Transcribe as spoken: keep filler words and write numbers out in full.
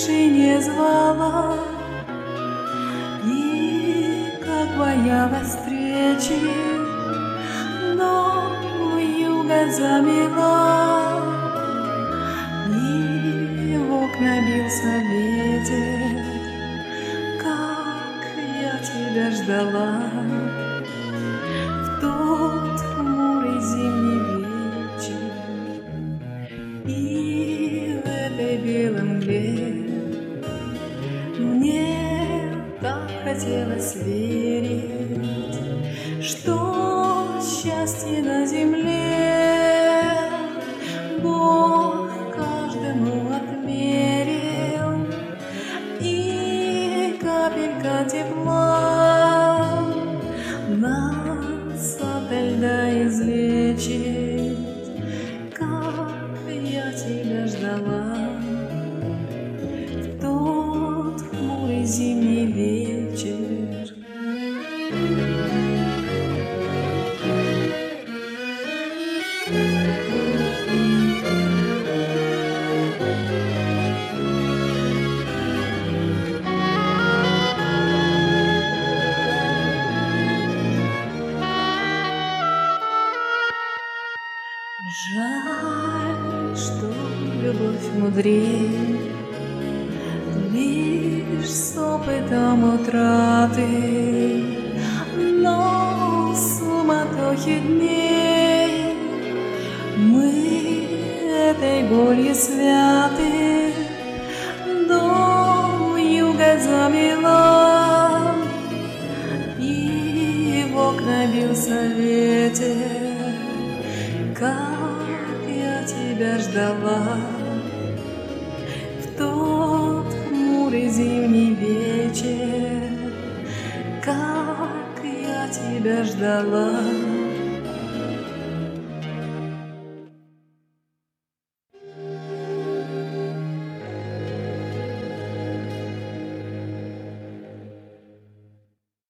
больше не звала, и как боялась встречи, но вьюга замела, и в окна бился ветер, как я тебя ждала. В тот хмурый зимний вечер и в этой белой мгле мне так хотелось верить, что счастье на земле Бог каждому отмерил, и капелька тепла нас ото льда излечит, как я тебя ждала. В тот хмурый зимний вечер жаль, что любовь мудрее лишь с опытом утраты, но в суматохе дней мы этой болью святы. Дом вьюга замела, и в окна бился ветер, как я тебя ждала. В тот хмурый зимний вечер, как я тебя ждала.